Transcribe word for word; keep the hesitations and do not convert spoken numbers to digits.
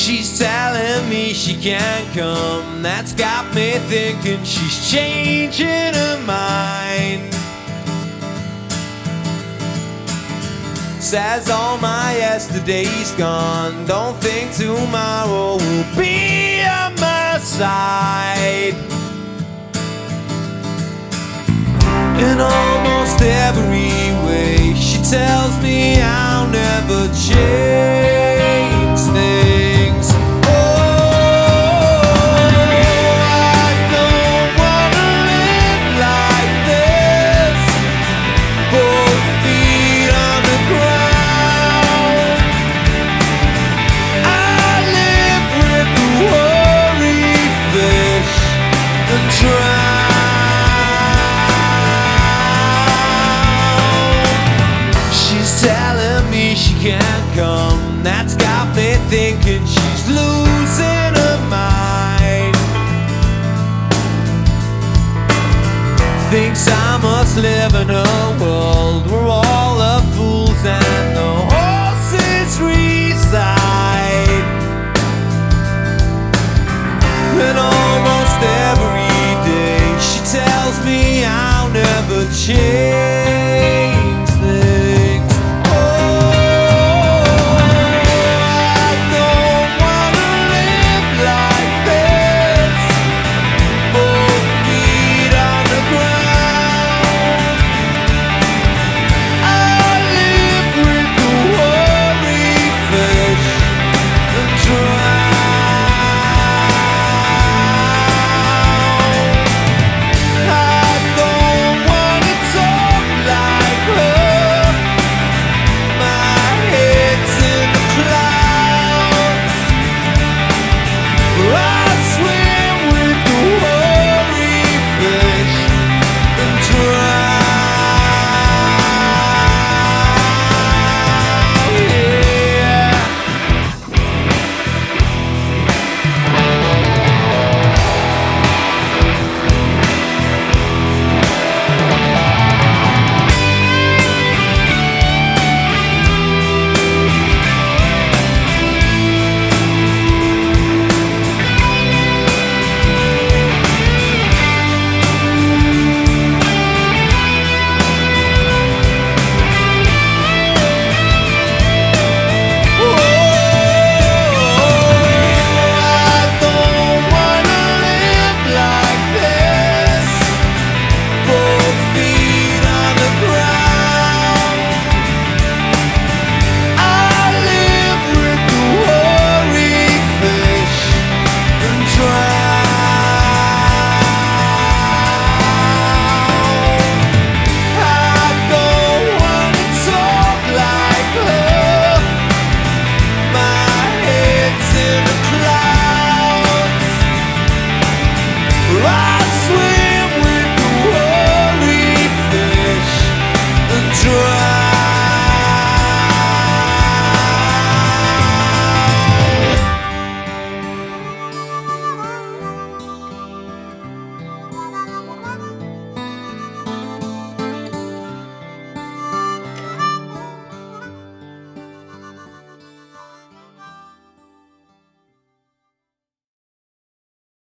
She's telling me she can't come. That's got me thinking she's changing her mind. Says all my yesterday's gone. Don't think tomorrow will be on my side. In almost every way, she tells me I'll never change things. Oh, I don't wanna live like this. Both feet on the ground. I live with the worry fish and drown. Telling me she can't come. That's got me thinking she's losing her mind. Thinks I must live in her world.